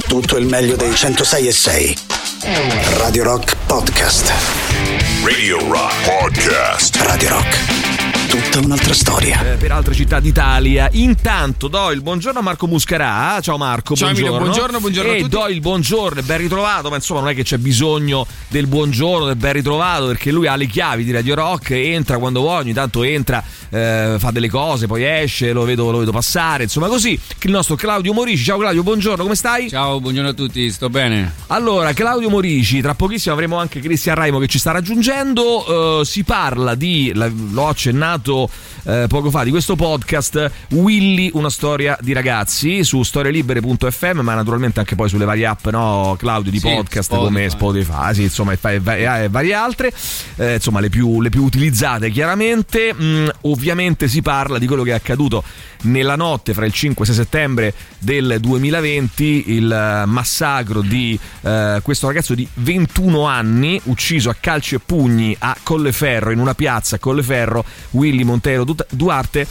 tutto il meglio dei 106.6. Radio Rock Podcast. Radio Rock Podcast. Radio Rock, tutta un'altra storia. Per altre città d'Italia. Intanto do il buongiorno a Marco Muscarà. Ciao Marco, ciao buongiorno. Emilio, buongiorno a tutti. E do il buongiorno e ben ritrovato, ma insomma non è che c'è bisogno del buongiorno, del ben ritrovato, perché lui ha le chiavi di Radio Rock, entra quando vuole, ogni tanto entra, fa delle cose, poi esce, lo vedo passare, insomma così. Il nostro Claudio Morici. Ciao Claudio, buongiorno, come stai? Ciao, buongiorno a tutti, sto bene. Allora, Claudio Morici, tra pochissimo avremo anche Cristian Raimo che ci sta raggiungendo. Si parla di, l'ho accennato poco fa, di questo podcast Willy, una storia di ragazzi, su storielibere.fm, ma naturalmente anche poi sulle varie app, no Claudio, di podcast come Spotify, sì, insomma, e varie altre, insomma le più utilizzate chiaramente. Ovviamente si parla di quello che è accaduto nella notte fra il 5 e 6 settembre del 2020, il massacro di questo ragazzo di 21 anni ucciso a calci e pugni a Colleferro, in una piazza a Colleferro, Willy Monteiro Duarte,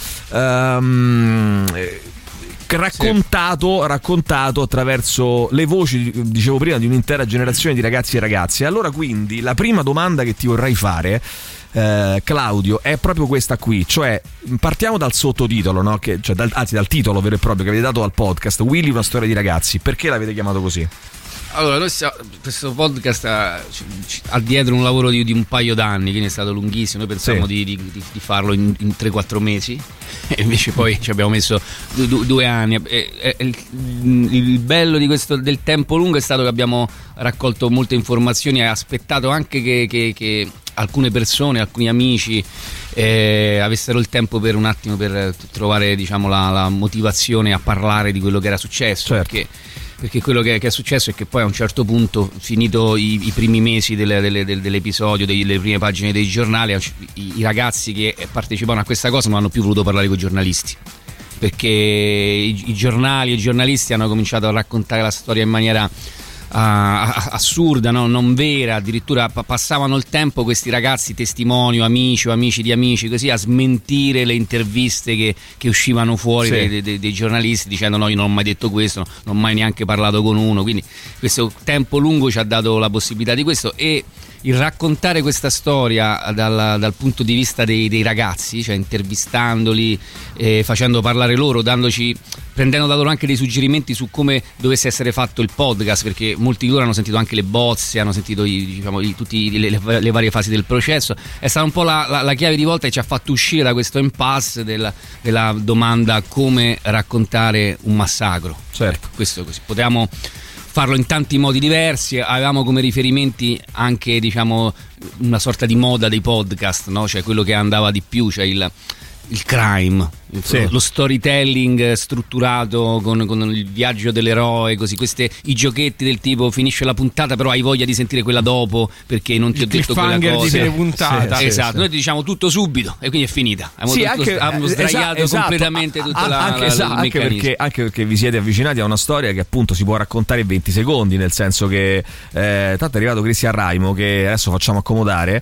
raccontato attraverso le voci, dicevo prima, di un'intera generazione di ragazzi e ragazze. Allora, quindi la prima domanda che ti vorrei fare, Claudio, è proprio questa qui, cioè partiamo dal sottotitolo, no? Dal titolo vero e proprio che avete dato al podcast, Willy, una storia di ragazzi. Perché l'avete chiamato così? Allora, questo podcast ha dietro un lavoro di un paio d'anni, quindi è stato lunghissimo. Noi pensavamo di farlo in 3-4 mesi, e invece poi ci abbiamo messo 2 anni. Il bello di questo, del tempo lungo, è stato che abbiamo raccolto molte informazioni e aspettato anche che alcune persone, alcuni amici avessero il tempo per un attimo per trovare, diciamo, la motivazione a parlare di quello che era successo. Certo. Perché quello che è successo è che poi a un certo punto, finito i primi mesi dell'episodio, delle prime pagine dei giornali, i ragazzi che partecipavano a questa cosa non hanno più voluto parlare con i giornalisti, perché i giornali e i giornalisti hanno cominciato a raccontare la storia in maniera assurda, no? Non vera. Addirittura passavano il tempo questi ragazzi, testimoni, amici o amici di amici, così, a smentire le interviste che uscivano fuori dei giornalisti, dicendo no, io non ho mai detto questo, non ho mai neanche parlato con uno. Quindi questo tempo lungo ci ha dato la possibilità di questo, e il raccontare questa storia dal punto di vista dei ragazzi, cioè intervistandoli, facendo parlare loro, prendendo da loro anche dei suggerimenti su come dovesse essere fatto il podcast, perché molti di loro hanno sentito anche le bozze, hanno sentito tutte le varie fasi del processo. È stata un po' la chiave di volta che ci ha fatto uscire da questo impasse della domanda: come raccontare un massacro. Certo. Questo così potevamo farlo in tanti modi diversi. Avevamo come riferimenti anche, diciamo, una sorta di moda dei podcast, no? Cioè quello che andava di più, cioè il crime, lo storytelling strutturato con il viaggio dell'eroe, così, i giochetti del tipo finisce la puntata però hai voglia di sentire quella dopo perché non ti ho detto quella cosa, di fine puntata. Esatto. Noi ti diciamo tutto subito e quindi è finita. Abbiamo sdraiato completamente tutta anche perché vi siete avvicinati a una storia che appunto si può raccontare in 20 secondi, nel senso che tanto è arrivato Cristian Raimo, che adesso facciamo accomodare,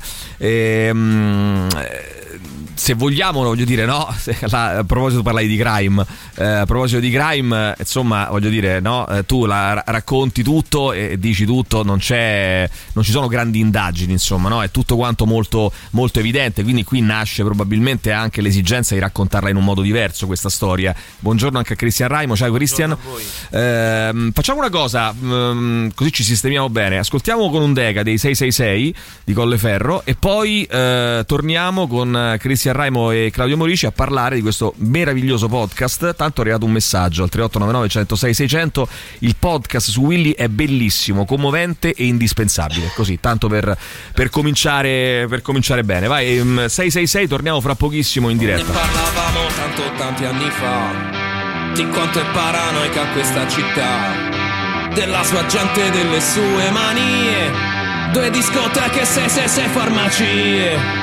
se vogliamo, voglio dire, no? A proposito parlai di crime, a proposito di crime, insomma, voglio dire, no? Tu racconti tutto e dici tutto, non ci sono grandi indagini, insomma, no? È tutto quanto molto, molto evidente, quindi qui nasce probabilmente anche l'esigenza di raccontarla in un modo diverso, questa storia. Buongiorno anche a Cristian Raimo. Ciao Cristian. Facciamo una cosa, così ci sistemiamo bene. Ascoltiamo con un Deca dei 666 di Colleferro e poi torniamo con Cristian Raimo e Claudio Morici a parlare di questo meraviglioso podcast. Tanto è arrivato un messaggio al 3899 106 600. Il podcast su Willy è bellissimo, commovente e indispensabile. Così, tanto per cominciare bene. Vai, 666, torniamo fra pochissimo in diretta. Ne parlavamo tanti anni fa di quanto è paranoica questa città, della sua gente, delle sue manie, 2 discoteche, 6 farmacie.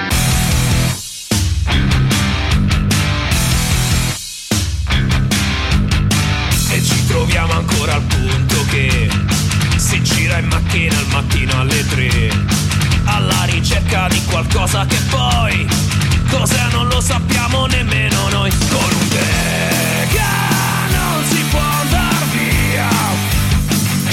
Troviamo ancora al punto che si gira in macchina al mattino alle 3, alla ricerca di qualcosa che poi cos'è non lo sappiamo nemmeno noi. Con un Deca non si può andar via,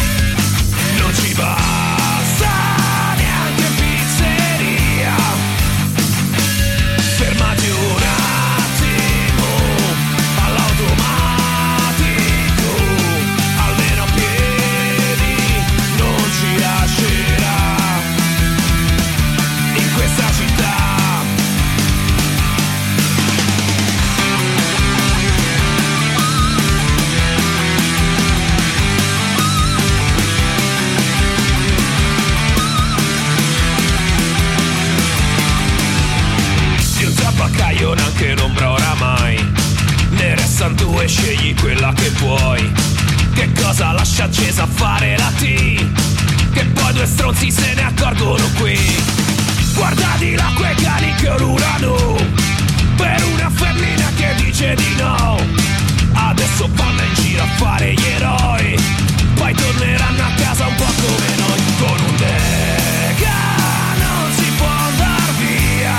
accesa a fare la T, che poi due stronzi se ne accorgono qui. Guarda di là quei cani che ululano per una femmina che dice di no. Adesso vanno in giro a fare gli eroi, poi torneranno a casa un po' come noi. Con un Deca non si può andar via,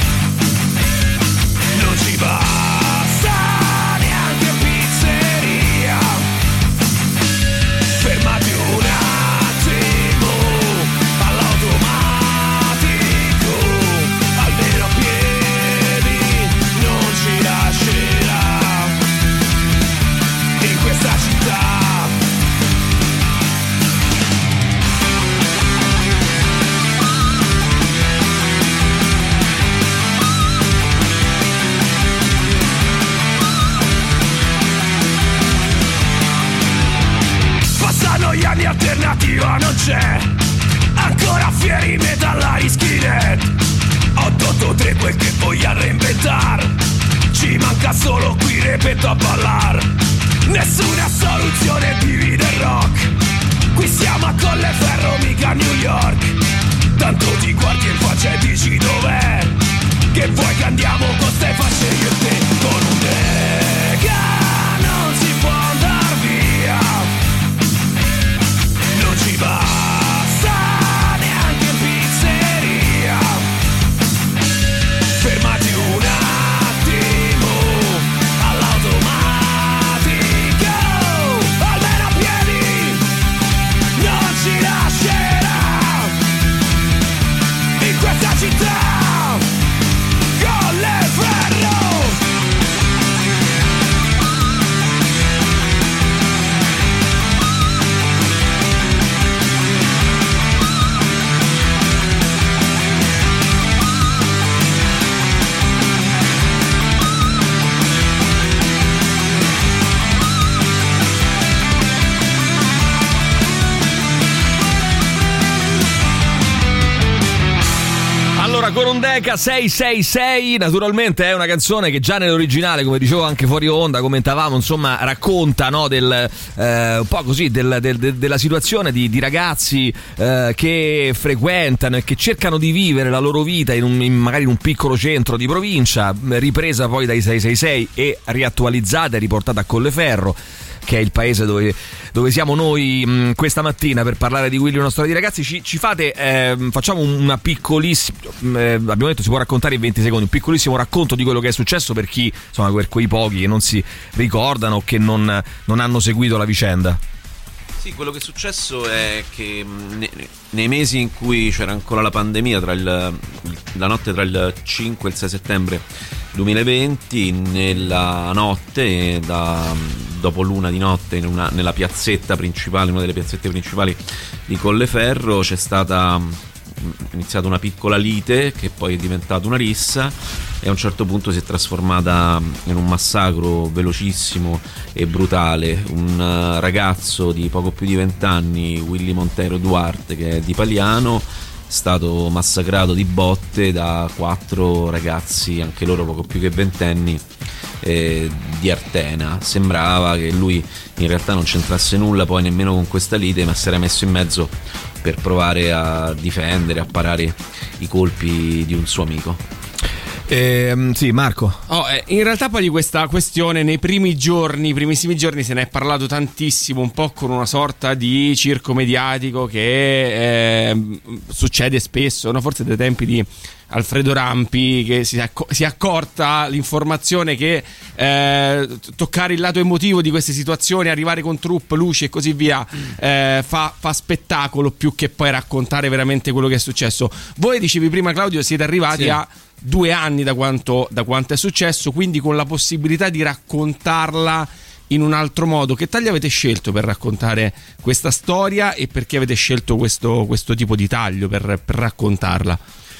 non ci basta neanche pizzeria. Fermati un attimo all'automatico, almeno a piedi non ci lascerà in questa città. Passano gli anni, alternativa non c'è, ancora fieri metallari skinhead. 883 quel che vogliamo reinventar, ci manca solo qui ripeto a ballar. Nessuna soluzione divide il rock, qui siamo a Colleferro mica New York. Tanto ti guardi in faccia e dici dov'è, che vuoi che andiamo con ste facce io e te. Con un Deca non si può andar via, non ci basta neanche pizzeria. Fermati un attimo all'automatico, almeno a piedi non ci lascerà in questa città. Colleferro. Allora, Corondeca 666, naturalmente è una canzone che già nell'originale, come dicevo anche fuori onda, commentavamo, insomma, racconta, no, un po' così della situazione di ragazzi che frequentano e che cercano di vivere la loro vita magari in un piccolo centro di provincia, ripresa poi dai 666 e riattualizzata e riportata a Colleferro, che è il paese dove siamo noi questa mattina per parlare di Willy, una storia di ragazzi. Ci fate, facciamo una piccolissima, abbiamo detto si può raccontare in 20 secondi, un piccolissimo racconto di quello che è successo per chi, insomma, per quei pochi che non si ricordano o che non hanno seguito la vicenda. Sì, quello che è successo è che nei mesi in cui c'era ancora la pandemia, la notte tra il 5 e il 6 settembre 2020, nella notte, dopo l'una di notte, nella piazzetta principale, una delle piazzette principali di Colleferro, c'è iniziata una piccola lite che poi è diventata una rissa e a un certo punto si è trasformata in un massacro velocissimo e brutale. Un ragazzo di poco più di 20 anni, Willy Montero Duarte, che è di Paliano, è stato massacrato di botte da 4 ragazzi, anche loro poco più che ventenni, di Artena. Sembrava che lui in realtà non c'entrasse nulla poi nemmeno con questa lite, ma si era messo in mezzo per provare a difendere, a parare i colpi di un suo amico. Sì, Marco. In realtà poi di questa questione nei primissimi giorni se ne è parlato tantissimo, un po' con una sorta di circo mediatico che succede spesso, no? Forse dai tempi di Alfredo Rampi, che si è accorta l'informazione che toccare il lato emotivo di queste situazioni, arrivare con troupe, luci e così via, fa spettacolo più che poi raccontare veramente quello che è successo. Voi dicevi prima, Claudio, siete arrivati a 2 anni da quanto è successo, quindi con la possibilità di raccontarla in un altro modo. Che taglio avete scelto per raccontare questa storia e perché avete scelto questo tipo di taglio per raccontarla?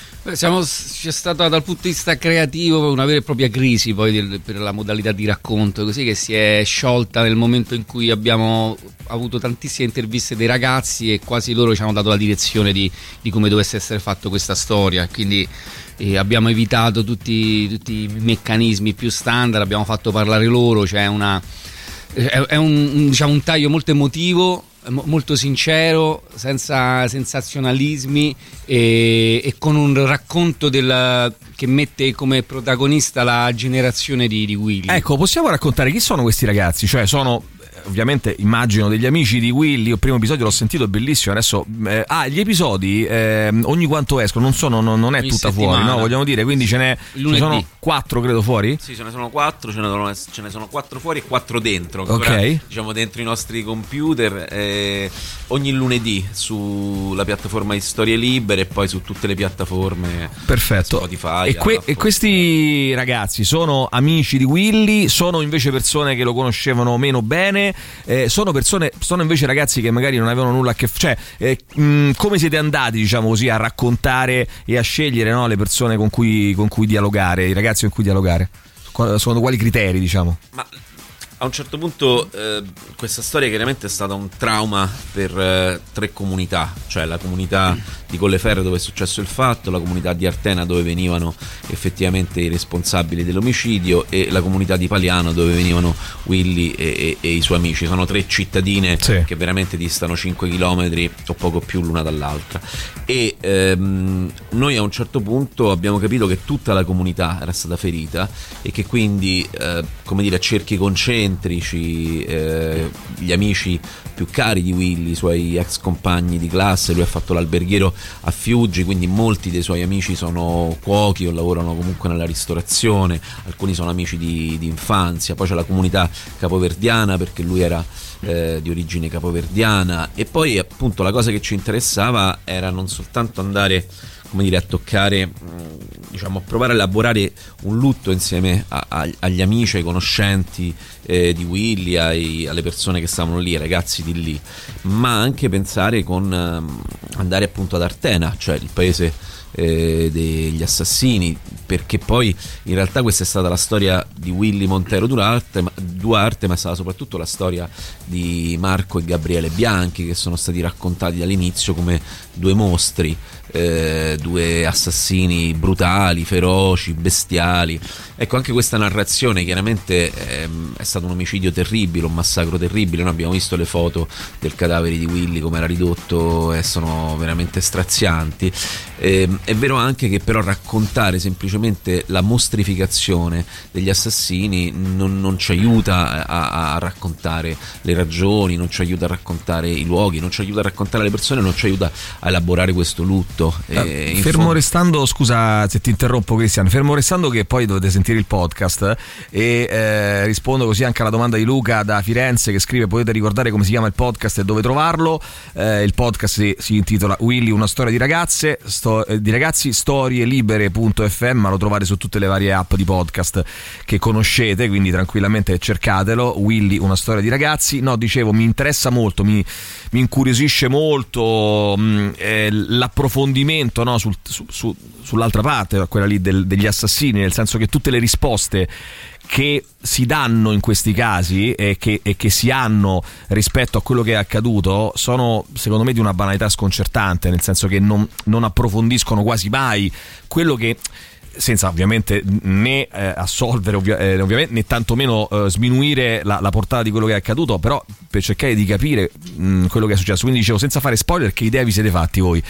C'è stata dal punto di vista creativo una vera e propria crisi poi per la modalità di racconto, così, che si è sciolta nel momento in cui abbiamo avuto tantissime interviste dei ragazzi e quasi loro ci hanno dato la direzione di come dovesse essere fatta questa storia. Quindi abbiamo evitato tutti i meccanismi più standard, abbiamo fatto parlare loro, cioè è un taglio molto emotivo, molto sincero, senza sensazionalismi e con un racconto che mette come protagonista la generazione di Willy. Ecco, possiamo raccontare chi sono questi ragazzi? Cioè sono, ovviamente immagino, degli amici di Willy. Io il primo episodio l'ho sentito, è bellissimo. Adesso gli episodi ogni quanto escono, non è ogni tutta settimana. fuori, no? Vogliamo dire, quindi ce sono 4 credo fuori? Sì, ce ne sono 4, ce ne sono 4 fuori e 4 dentro, ancora, ok, diciamo dentro i nostri computer, ogni lunedì sulla piattaforma di Storie Libere e poi su tutte le piattaforme. Perfetto. Spotify, E questi ragazzi sono amici di Willy? Sono invece persone che lo conoscevano meno bene? Sono invece ragazzi che magari non avevano nulla a che fare? Cioè, come siete andati, diciamo così, a raccontare e a scegliere, no, le persone con cui dialogare, i ragazzi con cui dialogare? Secondo quali criteri, diciamo? Ma a un certo punto questa storia chiaramente è stata un trauma per 3 comunità, cioè la comunità di Colleferro dove è successo il fatto, la comunità di Artena dove venivano effettivamente i responsabili dell'omicidio e la comunità di Paliano dove venivano Willy e i suoi amici. Sono 3 cittadine, sì, che veramente distano 5 chilometri o poco più l'una dall'altra, e noi a un certo punto abbiamo capito che tutta la comunità era stata ferita e che quindi come dire, cerchi concentrici, gli amici più cari di Willy, i suoi ex compagni di classe, lui ha fatto l'alberghiero a Fiuggi, quindi molti dei suoi amici sono cuochi o lavorano comunque nella ristorazione, alcuni sono amici di infanzia, poi c'è la comunità capoverdiana perché lui era di origine capoverdiana, e poi appunto la cosa che ci interessava era non soltanto andare, come dire, a toccare, diciamo, a provare a elaborare un lutto insieme agli amici, ai conoscenti di Willy, alle persone che stavano lì, ai ragazzi di lì, ma anche pensare con andare appunto ad Artena, cioè il paese degli assassini, perché poi in realtà questa è stata la storia di Willy Montero Duarte, ma è stata soprattutto la storia di Marco e Gabriele Bianchi, che sono stati raccontati dall'inizio come 2 mostri, 2 assassini brutali, feroci, bestiali. Ecco, anche questa narrazione chiaramente è stato un omicidio terribile, un massacro terribile. Noi abbiamo visto le foto del cadavere di Willy, come era ridotto, e sono veramente strazianti. È vero anche che però raccontare semplicemente la mostrificazione degli assassini non ci aiuta a raccontare le ragioni, non ci aiuta a raccontare i luoghi, non ci aiuta a raccontare le persone, non ci aiuta a elaborare questo lutto. Fermo restando, scusa se ti interrompo Cristian, fermo restando che poi dovete sentire il podcast, e rispondo così anche alla domanda di Luca da Firenze che scrive: potete ricordare come si chiama il podcast e dove trovarlo? Il podcast si intitola Willy, una storia di ragazzi, storielibere.fm, ma lo trovate su tutte le varie app di podcast che conoscete, quindi tranquillamente cercatelo. Willy, una storia di ragazzi. No, dicevo, mi interessa molto, mi incuriosisce molto l'approfondimento, no, sull'altra parte, quella lì degli assassini, nel senso che tutte le risposte che si danno in questi casi e che si hanno rispetto a quello che è accaduto sono, secondo me, di una banalità sconcertante, nel senso che non approfondiscono quasi mai quello che, senza ovviamente né assolvere ovviamente, né tantomeno sminuire la portata di quello che è accaduto, però per cercare di capire quello che è successo. Quindi dicevo, senza fare spoiler, che idea vi siete fatti voi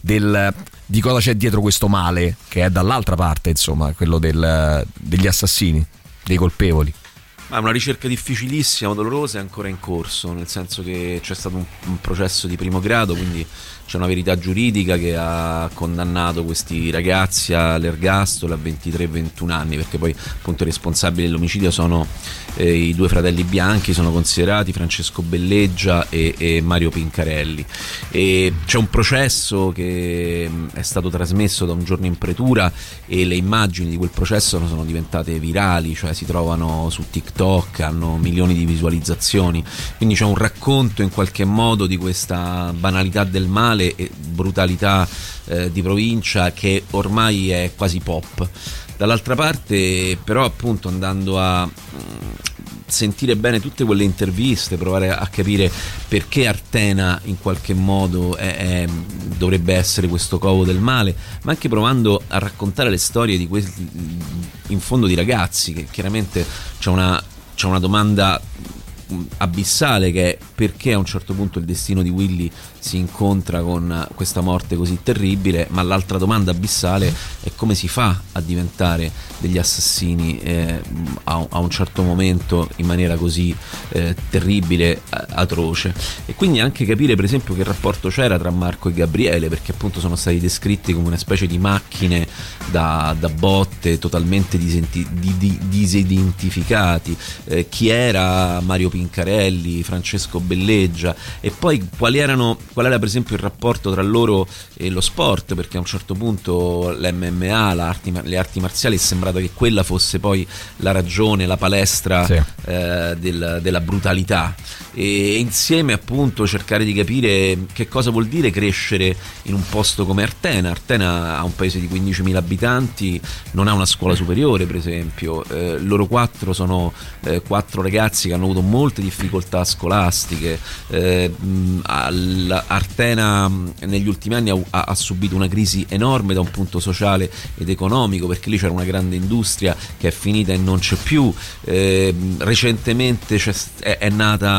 di cosa c'è dietro questo male che è dall'altra parte, insomma, quello degli assassini, dei colpevoli? Ma è una ricerca difficilissima, dolorosa e ancora in corso, nel senso che c'è stato un processo di primo grado, quindi c'è una verità giuridica che ha condannato questi ragazzi all'ergastolo a 23 e 21 anni, perché poi appunto i responsabili dell'omicidio sono i 2 fratelli Bianchi, sono considerati Francesco Belleggia e Mario Pincarelli, e c'è un processo che è stato trasmesso da un giorno in pretura e le immagini di quel processo sono diventate virali, cioè si trovano su TikTok, hanno milioni di visualizzazioni, quindi c'è un racconto in qualche modo di questa banalità del male e brutalità di provincia che ormai è quasi pop. Dall'altra parte però, appunto, andando a sentire bene tutte quelle interviste, provare a capire perché Artena in qualche modo dovrebbe essere questo covo del male, ma anche provando a raccontare le storie di questi, in fondo, di ragazzi, che chiaramente c'è una domanda abissale, che è perché a un certo punto il destino di Willy si incontra con questa morte così terribile, ma l'altra domanda abissale è come si fa a diventare degli assassini a un certo momento in maniera così terribile, atroce. E quindi anche capire per esempio che rapporto c'era tra Marco e Gabriele, perché appunto sono stati descritti come una specie di macchine da botte, totalmente disidentificati. Chi era Mario Pincarelli, Francesco Belleggia, e poi qual era per esempio il rapporto tra loro e lo sport, perché a un certo punto l'MMA, le arti marziali, è sembrato che quella fosse poi la ragione, la palestra, sì, della brutalità, e insieme appunto cercare di capire che cosa vuol dire crescere in un posto come Artena. Artena ha un paese di 15.000 abitanti, non ha una scuola superiore per esempio, loro 4 sono 4 ragazzi che hanno avuto molte difficoltà scolastiche. Artena negli ultimi anni ha subito una crisi enorme da un punto sociale ed economico, perché lì c'era una grande industria che è finita e non c'è più. Recentemente è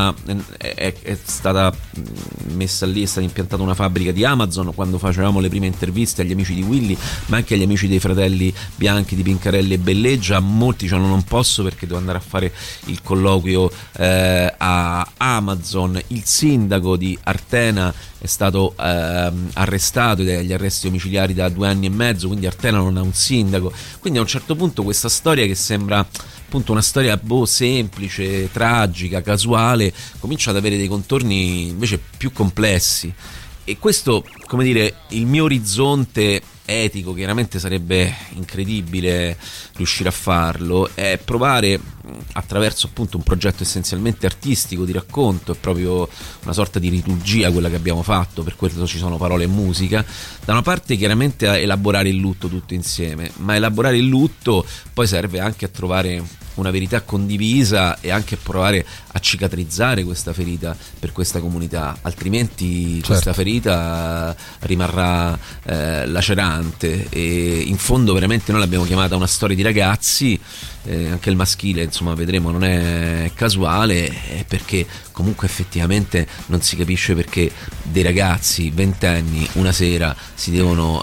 stata messa lì, è stata impiantata una fabbrica di Amazon. Quando facevamo le prime interviste agli amici di Willy, ma anche agli amici dei fratelli Bianchi, di Pincarelli e Belleggia, molti dicevano non posso perché devo andare a fare il colloquio a Amazon. Il sindaco di Artena è stato arrestato ed è agli arresti domiciliari da 2 anni e mezzo, quindi Artena non ha un sindaco. Quindi a un certo punto questa storia, che sembra appunto una storia semplice, tragica, casuale, comincia ad avere dei contorni invece più complessi. E questo, come dire, il mio orizzonte etico, chiaramente sarebbe incredibile riuscire a farlo, è provare attraverso appunto un progetto essenzialmente artistico di racconto, è proprio una sorta di liturgia quella che abbiamo fatto, per questo ci sono parole e musica, da una parte chiaramente a elaborare il lutto tutto insieme, ma elaborare il lutto poi serve anche a trovare una verità condivisa e anche provare a cicatrizzare questa ferita per questa comunità, altrimenti certo, questa ferita rimarrà lacerante. E in fondo veramente noi l'abbiamo chiamata una storia di ragazzi, anche il maschile insomma vedremo non è casuale, perché comunque effettivamente non si capisce perché dei ragazzi ventenni una sera si devono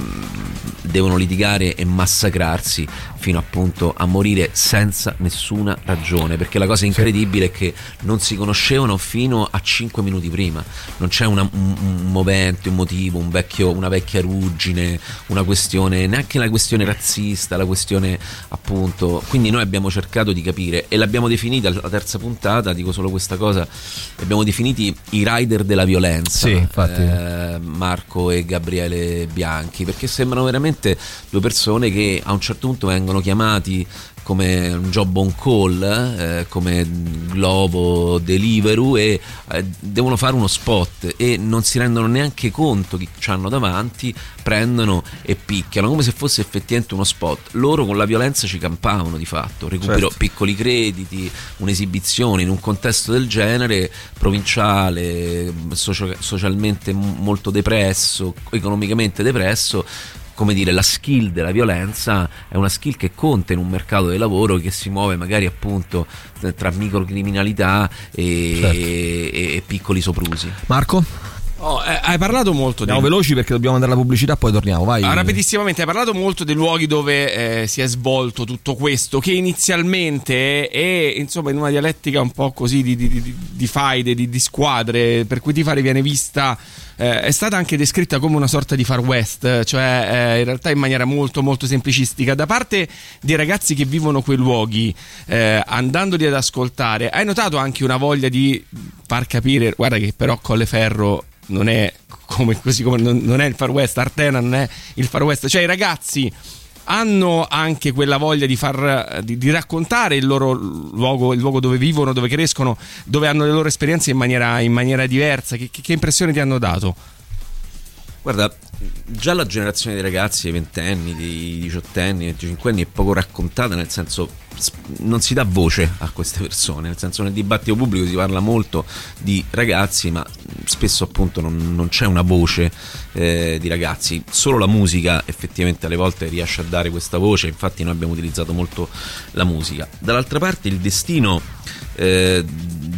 litigare e massacrarsi fino appunto a morire senza nessuna ragione, perché la cosa incredibile è che non si conoscevano fino a 5 minuti prima, non c'è un movente, un motivo, una vecchia ruggine, una questione, neanche la questione razzista, la questione appunto. Quindi noi abbiamo cercato di capire, e l'abbiamo definita la terza puntata, dico solo questa cosa, abbiamo definiti i rider della violenza, sì, Marco e Gabriele Bianchi, perché sembrano veramente 2 persone che a un certo punto vengono chiamati come un job on call, come Globo, Deliveroo, e devono fare uno spot e non si rendono neanche conto chi c'hanno davanti, prendono e picchiano come se fosse effettivamente uno spot. Loro con la violenza ci campavano di fatto, recupero, piccoli crediti, un'esibizione in un contesto del genere, provinciale, socialmente molto depresso, economicamente depresso. Come dire, la skill della violenza è una skill che conta in un mercato del lavoro che si muove magari appunto tra microcriminalità e piccoli soprusi. Marco? Hai parlato molto Andiamo veloci perché dobbiamo andare alla pubblicità, poi torniamo, vai. Rapidissimamente, hai parlato molto dei luoghi dove si è svolto tutto questo, che inizialmente è insomma in una dialettica un po' così di faide, di squadre, per cui Tifari viene vista, è stata anche descritta come una sorta di Far West, cioè in realtà in maniera molto molto semplicistica da parte dei ragazzi che vivono quei luoghi, andandoli ad ascoltare. Hai notato anche una voglia di far capire, guarda che però Colleferro non è così come non è il Far West, Artena non è il Far West, cioè i ragazzi hanno anche quella voglia di raccontare il loro luogo, il luogo dove vivono, dove crescono, dove hanno le loro esperienze in maniera diversa. Che impressione ti hanno dato? Guarda, già la generazione dei ragazzi, dei 20enni, dei 18enni, 25enni è poco raccontata, nel senso non si dà voce a queste persone, nel senso nel dibattito pubblico si parla molto di ragazzi, ma spesso appunto non c'è una voce di ragazzi. Solo la musica effettivamente alle volte riesce a dare questa voce, infatti noi abbiamo utilizzato molto la musica. Dall'altra parte il destino di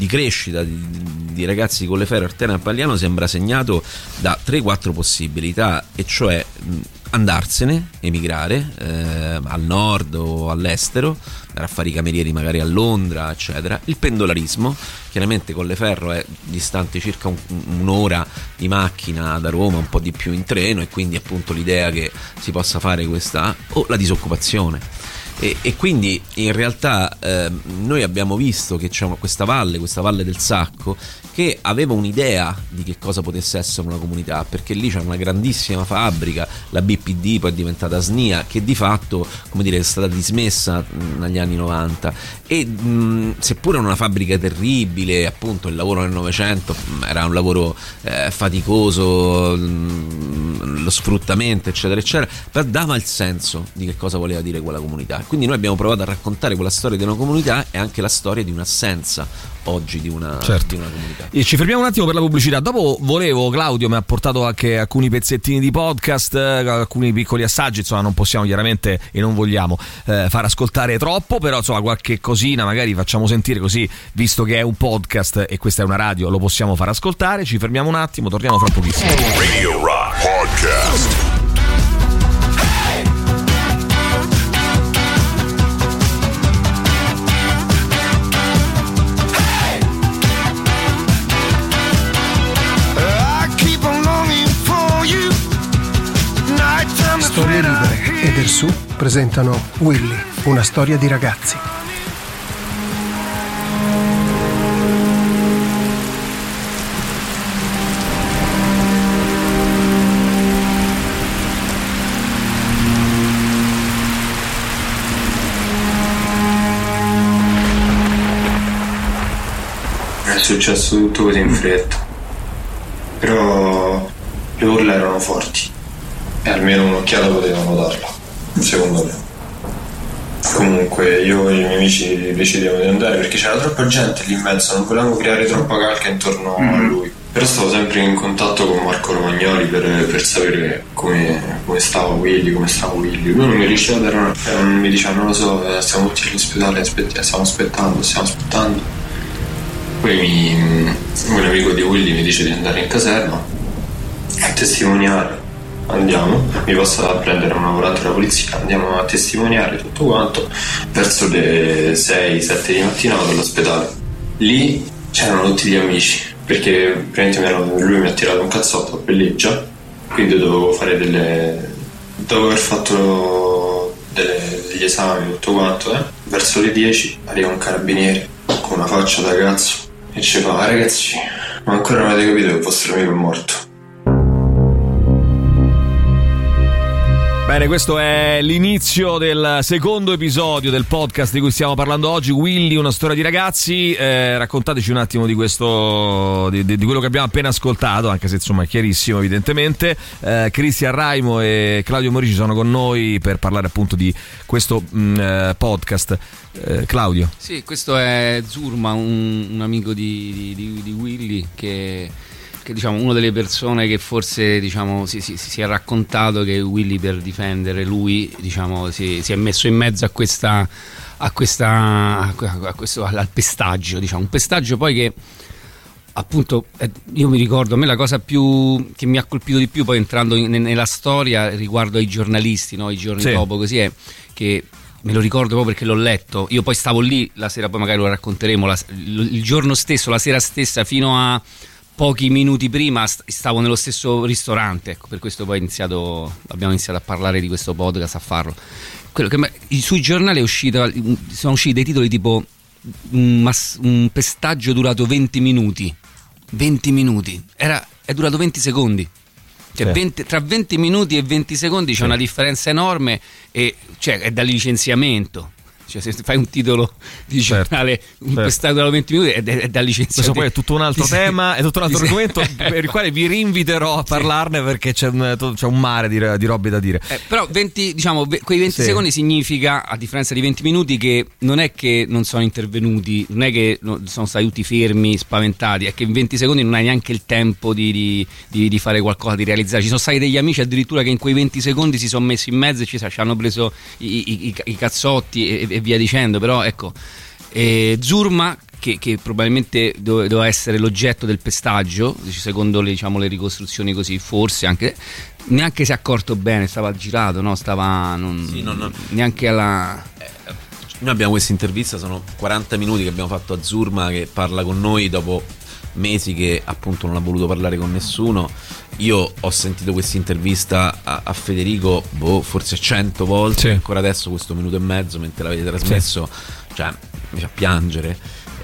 di crescita di ragazzi di Colleferro, Artena e Pagliano sembra segnato da 3-4 possibilità, e cioè andarsene, emigrare al nord o all'estero, andare a fare i camerieri magari a Londra, eccetera. Il pendolarismo, chiaramente Colleferro è distante circa un'ora di macchina da Roma, un po' di più in treno, e quindi appunto l'idea che si possa fare questa, o la disoccupazione. E quindi in realtà noi abbiamo visto che c'è questa valle del Sacco, che aveva un'idea di che cosa potesse essere una comunità, perché lì c'è una grandissima fabbrica, la BPD poi è diventata SNIA, che di fatto, come dire, è stata dismessa negli anni 90, e seppure una fabbrica terribile, appunto il lavoro nel Novecento era un lavoro faticoso, lo sfruttamento eccetera eccetera, però dava il senso di che cosa voleva dire quella comunità. Quindi noi abbiamo provato a raccontare quella storia di una comunità e anche la storia di un'assenza oggi di una comunità. E ci fermiamo un attimo per la pubblicità. Dopo Claudio mi ha portato anche alcuni pezzettini di podcast, alcuni piccoli assaggi, insomma non possiamo chiaramente e non vogliamo far ascoltare troppo, però insomma qualche cosina magari facciamo sentire, così visto che è un podcast e questa è una radio lo possiamo far ascoltare. Ci fermiamo un attimo, torniamo fra pochissimo. Radio Rock Podcast. Storie Libere e del Su presentano Willy, una storia di ragazzi. È successo tutto così in fretta, però le urla erano forti. E almeno un'occhiata potevano darla, secondo me. Comunque io e i miei amici decidevamo di andare perché c'era troppa gente lì in mezzo, non volevamo creare troppa calca intorno a lui. Però stavo sempre in contatto con Marco Romagnoli per sapere come stava Willy, Lui non mi riusciva a dare non mi diceva non lo so, stiamo tutti all'ospedale, stiamo aspettando. Poi un amico di Willy mi dice di andare in caserma a testimoniare. Andiamo, mi passa a prendere un lavorante della polizia, andiamo a testimoniare tutto quanto verso le 6-7 di mattina vado all'ospedale. Lì c'erano tutti gli amici, perché lui mi ha tirato un cazzotto a pelleggia, quindi dovevo dopo aver fatto degli esami tutto quanto, verso le 10 arriva un carabiniere con una faccia da cazzo e ci fa: ragazzi, ma ancora non avete capito che il vostro amico è morto? Bene, questo è l'inizio del secondo episodio del podcast di cui stiamo parlando oggi, Willy, una storia di ragazzi. Raccontateci un attimo di questo, di quello che abbiamo appena ascoltato, anche se insomma è chiarissimo evidentemente. Cristian Raimo e Claudio Morici sono con noi per parlare appunto di questo podcast. Claudio. Sì, questo è Zurma, un amico di Willy che diciamo una delle persone che forse diciamo si è raccontato che Willy, per difendere lui, diciamo si è messo in mezzo al pestaggio, diciamo un pestaggio poi che appunto io mi ricordo, a me la cosa più che mi ha colpito di più poi entrando nella storia riguardo ai giornalisti, no? I giorni dopo, così è che me lo ricordo proprio perché l'ho letto. Io poi stavo lì la sera, poi magari lo racconteremo, il giorno stesso, la sera stessa, fino a pochi minuti prima stavo nello stesso ristorante, ecco, per questo poi abbiamo iniziato a parlare di questo podcast, a farlo. Quello che sui giornali sono usciti dei titoli tipo un pestaggio durato 20 minuti. È durato 20 secondi. Cioè, tra 20 minuti e 20 secondi c'è una differenza enorme, e cioè è da licenziamento. Cioè, se fai un titolo di giornale un pestaggio da 20 minuti è da licenziamento. Questo poi è tutto un altro tema, è tutto un altro argomento per il quale vi rinviterò a parlarne, perché c'è un mare di robe da dire. Però quei 20 secondi significa, a differenza di 20 minuti, che non è che non sono intervenuti, non è che sono stati tutti fermi, spaventati, è che in 20 secondi non hai neanche il tempo di fare qualcosa, di realizzare. Ci sono stati degli amici addirittura che in quei 20 secondi si sono messi in mezzo e ci hanno preso i cazzotti e via dicendo. Però ecco, Zurma che probabilmente doveva essere l'oggetto del pestaggio, secondo le ricostruzioni, così forse anche neanche si è accorto bene, stava girato, no? Neanche alla... Noi abbiamo questa intervista, sono 40 minuti che abbiamo fatto a Zurma, che parla con noi dopo mesi che appunto non ha voluto parlare con nessuno. Io ho sentito questa intervista a Federico forse 100 volte, sì. Ancora adesso questo minuto e mezzo mentre l'avete trasmesso, sì. Cioè mi fa piangere,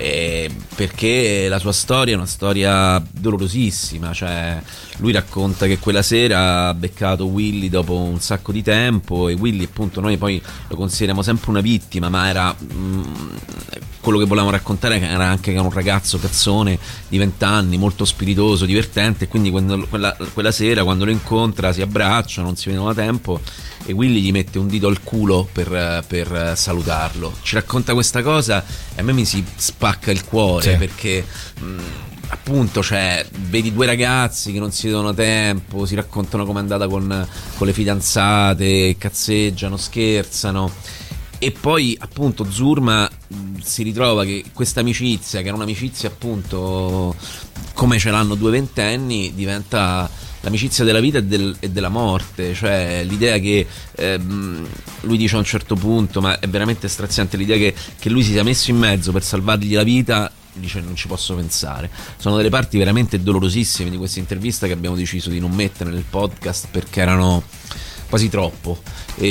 perché la sua storia è una storia dolorosissima. Cioè lui racconta che quella sera ha beccato Willy dopo un sacco di tempo, e Willy appunto noi poi lo consideriamo sempre una vittima, ma era quello che volevamo raccontare era anche che era un ragazzo cazzone di 20 anni, molto spiritoso, divertente, e quindi quella sera quando lo incontra si abbracciano, non si vedono da tempo, e Willy gli mette un dito al culo per salutarlo. Ci racconta questa cosa e a me mi si spacca il cuore, sì. Perché appunto, cioè, vedi due ragazzi che non si vedono da tempo, si raccontano com'è andata con le fidanzate, cazzeggiano, scherzano, e poi appunto Zurma si ritrova che questa amicizia, che era un'amicizia appunto come ce l'hanno due ventenni, diventa l'amicizia della vita e della morte. Cioè l'idea che lui dice a un certo punto, ma è veramente straziante, l'idea che lui si sia messo in mezzo per salvargli la vita, dice non ci posso pensare. Sono delle parti veramente dolorosissime di questa intervista che abbiamo deciso di non mettere nel podcast perché erano quasi troppo,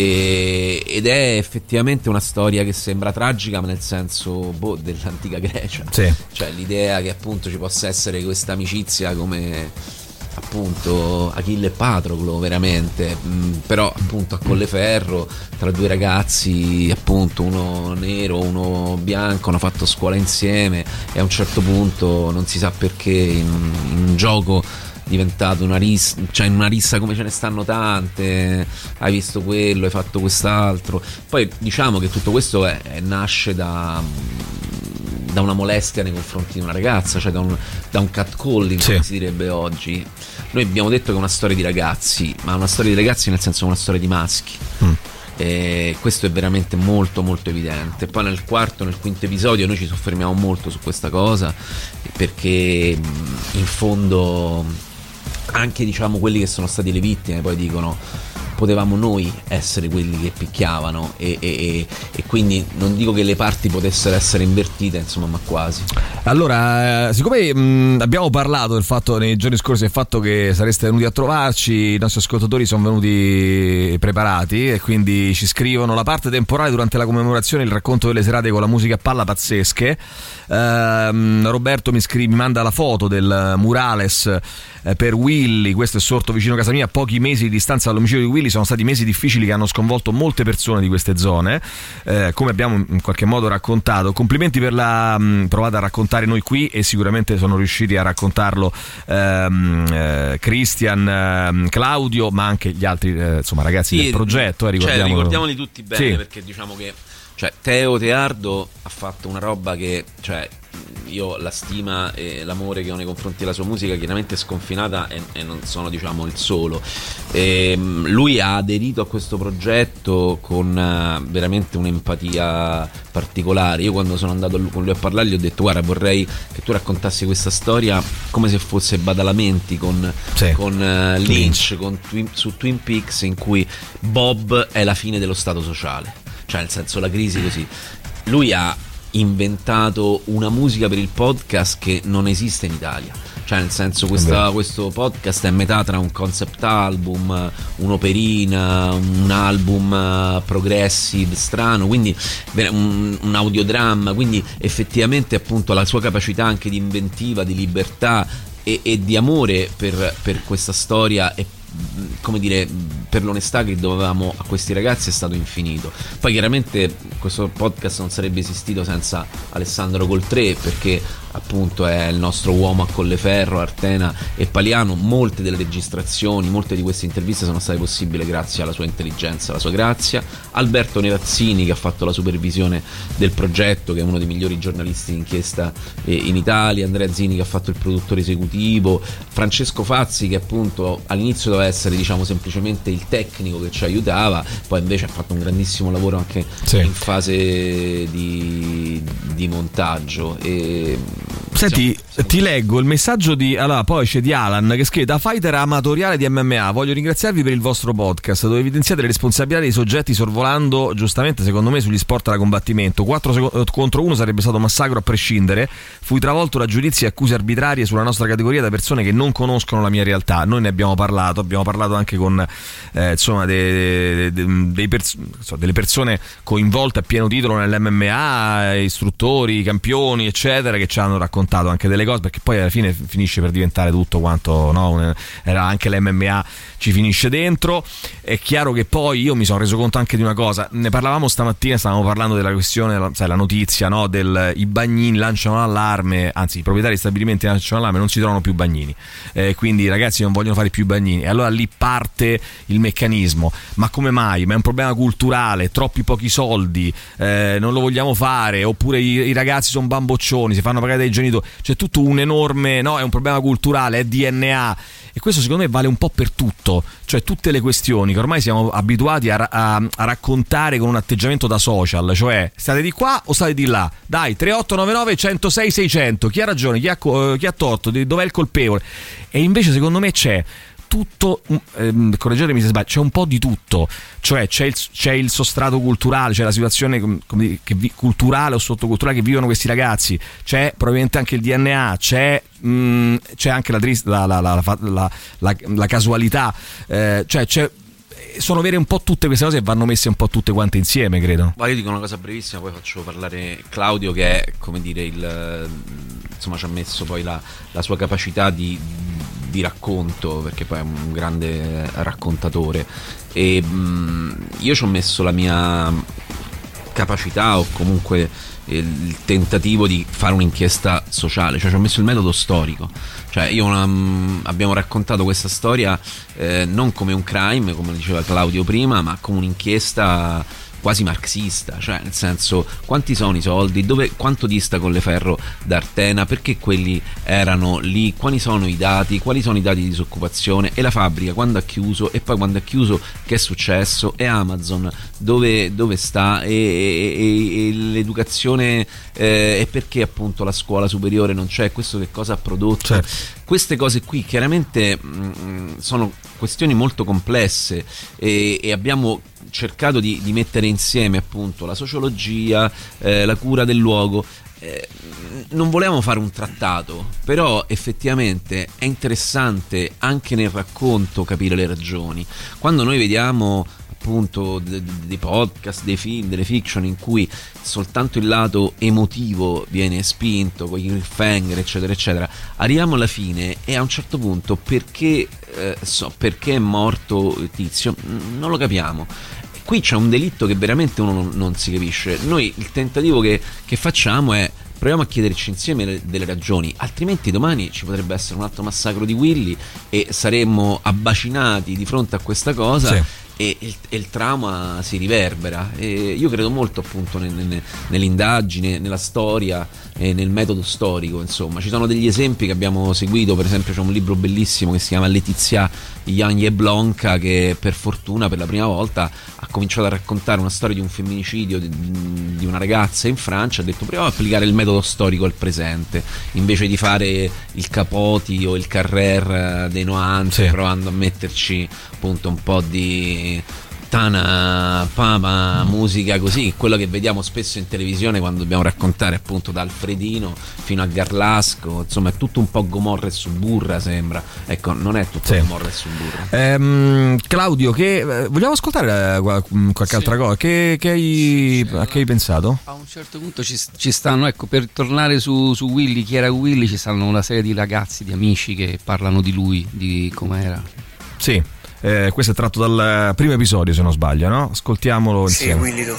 ed è effettivamente una storia che sembra tragica, ma nel senso dell'antica Grecia, sì. Cioè l'idea che appunto ci possa essere questa amicizia come appunto Achille e Patroclo, veramente, però appunto a Colleferro, tra due ragazzi, appunto uno nero, uno bianco, hanno fatto scuola insieme, e a un certo punto non si sa perché in un gioco diventato una rissa, cioè in una rissa come ce ne stanno tante, hai visto quello, hai fatto quest'altro. Poi diciamo che tutto questo nasce da una molestia nei confronti di una ragazza, cioè da un catcalling, sì. Come si direbbe oggi. Noi abbiamo detto che è una storia di ragazzi, ma una storia di ragazzi nel senso una storia di maschi. E questo è veramente molto molto evidente. Poi nel quinto episodio noi ci soffermiamo molto su questa cosa, perché in fondo anche diciamo quelli che sono stati le vittime poi dicono potevamo noi essere quelli che picchiavano, e quindi non dico che le parti potessero essere invertite, insomma, ma quasi. Allora, siccome abbiamo parlato del fatto nei giorni scorsi del fatto che sareste venuti a trovarci, i nostri ascoltatori sono venuti preparati e quindi ci scrivono: la parte temporale durante la commemorazione, il racconto delle serate con la musica a palla pazzesche. Roberto mi manda la foto del murales per Willy, questo è sorto vicino a casa mia, a pochi mesi di distanza dall'omicidio di Willy. Sono stati mesi difficili che hanno sconvolto molte persone di queste zone, come abbiamo in qualche modo raccontato. Complimenti per la provata a raccontare noi qui, e sicuramente sono riusciti a raccontarlo Christian, Claudio, ma anche gli altri insomma ragazzi del progetto, ricordiamoli tutti bene, sì. Perché diciamo che Teo Teardo ha fatto una roba che io la stima e l'amore che ho nei confronti della sua musica chiaramente è sconfinata, e non sono diciamo il solo. Lui ha aderito a questo progetto con veramente un'empatia particolare. Io quando sono andato con lui a parlargli ho detto: guarda, vorrei che tu raccontassi questa storia come se fosse Badalamenti con Lynch, su Twin Peaks, in cui Bob è la fine dello stato sociale, cioè nel senso la crisi così. Lui ha inventato una musica per il podcast che non esiste in Italia, cioè nel senso questo podcast è metà tra un concept album, un'operina, un album progressive strano, quindi un audiodramma, quindi effettivamente appunto la sua capacità anche di inventiva, di libertà e di amore per questa storia e come dire per l'onestà che dovevamo a questi ragazzi è stato infinito. Poi chiaramente questo podcast non sarebbe esistito senza Alessandro Coltré, perché appunto è il nostro uomo a Colleferro, Artena e Paliano. Molte delle registrazioni, molte di queste interviste sono state possibili grazie alla sua intelligenza, alla sua grazia. Alberto Nerazzini, che ha fatto la supervisione del progetto, che è uno dei migliori giornalisti di inchiesta in Italia. Andrea Zini, che ha fatto il produttore esecutivo. Francesco Fazzi, che appunto all'inizio doveva essere, diciamo, semplicemente il tecnico che ci aiutava, poi invece ha fatto un grandissimo lavoro anche in fase di montaggio. E senti, ti leggo il messaggio poi c'è di Alan che scrive: da fighter amatoriale di MMA voglio ringraziarvi per il vostro podcast dove evidenziate le responsabilità dei soggetti sorvolando giustamente secondo me sugli sport da combattimento. 4 contro 1 sarebbe stato massacro a prescindere. Fui travolto da giudizi e accuse arbitrarie sulla nostra categoria da persone che non conoscono la mia realtà. Noi ne abbiamo parlato anche con insomma delle persone coinvolte a pieno titolo nell'MMA, istruttori, campioni eccetera, che ci hanno raccontato anche delle cose, perché poi alla fine finisce per diventare tutto quanto, no? Era anche l'MMA, ci finisce dentro. È chiaro che poi io mi sono reso conto anche di una cosa, ne parlavamo stamattina, stavamo parlando della questione, sai, la notizia, no? I bagnini lanciano l'allarme, anzi i proprietari di stabilimenti lanciano l'allarme, non si trovano più bagnini, quindi i ragazzi non vogliono fare più bagnini, e allora lì parte il meccanismo: ma come mai? Ma è un problema culturale, troppi pochi soldi, non lo vogliamo fare, oppure i ragazzi sono bamboccioni, si fanno pagare dai genitori, c'è tutto un enorme, no, è un problema culturale, è DNA. E questo secondo me vale un po' per tutto, cioè tutte le questioni che ormai siamo abituati a raccontare con un atteggiamento da social, cioè state di qua o state di là, dai, 3899 106 600, chi ha ragione, chi ha torto, dov'è il colpevole? E invece secondo me c'è tutto, correggetemi se sbaglio, c'è un po' di tutto, cioè c'è il sostrato culturale, c'è la situazione culturale o sottoculturale che vivono questi ragazzi, c'è probabilmente anche il DNA, c'è anche la casualità, cioè sono vere un po' tutte queste cose e vanno messe un po' tutte quante insieme, credo. Ma io dico una cosa brevissima, poi faccio parlare Claudio, che è, come dire, insomma, ci ha messo poi la sua capacità di racconto, perché poi è un grande raccontatore, e io ci ho messo la mia capacità, o comunque il tentativo di fare un'inchiesta sociale, cioè ci ho messo il metodo storico, cioè abbiamo raccontato questa storia non come un crime, come diceva Claudio prima, ma come un'inchiesta quasi marxista, cioè nel senso, quanti sono i soldi, quanto dista Colleferro da Artena, perché quelli erano lì, quali sono i dati di disoccupazione, e la fabbrica quando ha chiuso, e poi quando ha chiuso che è successo, e Amazon dove sta, e l'educazione, e perché appunto la scuola superiore non c'è, questo che cosa ha prodotto. Certo. Queste cose qui chiaramente sono questioni molto complesse, e abbiamo cercato di mettere insieme appunto la sociologia, la cura del luogo. Non volevamo fare un trattato, però effettivamente è interessante anche nel racconto capire le ragioni. Quando noi vediamo appunto dei podcast, dei film, delle fiction in cui soltanto il lato emotivo viene spinto con i cliffhanger eccetera eccetera, arriviamo alla fine e a un certo punto perché è morto Tizio non lo capiamo. Qui c'è un delitto che veramente uno non si capisce. Noi il tentativo che facciamo è: proviamo a chiederci insieme delle ragioni, altrimenti domani ci potrebbe essere un altro massacro di Willy e saremmo abbacinati di fronte a questa cosa. Sì. E il trauma si riverbera. E io credo molto appunto nell'indagine, nella storia e nel metodo storico. Insomma, ci sono degli esempi che abbiamo seguito. Per esempio c'è un libro bellissimo che si chiama Letizia Jagne-Blonka, che per fortuna per la prima volta ha cominciato a raccontare una storia di un femminicidio di una ragazza in Francia. Ha detto: proviamo a applicare il metodo storico al presente, invece di fare il Capote o il Carrère dei 90, sì, provando a metterci appunto un po' di tana, pama, musica così, quello che vediamo spesso in televisione quando dobbiamo raccontare appunto da Alfredino fino a Garlasco. Insomma, è tutto un po' Gomorra e Suburra, sembra. Ecco, non è tutto, sì, Gomorra e Suburra. Claudio, vogliamo ascoltare qualche altra cosa? A che hai pensato? A un certo punto ci stanno, ecco, per tornare su Willy, chi era Willy, ci stanno una serie di ragazzi, di amici che parlano di lui, di com'era. Sì. Questo è tratto dal primo episodio, se non sbaglio, no? Ascoltiamolo insieme. Sì, Willy, tu.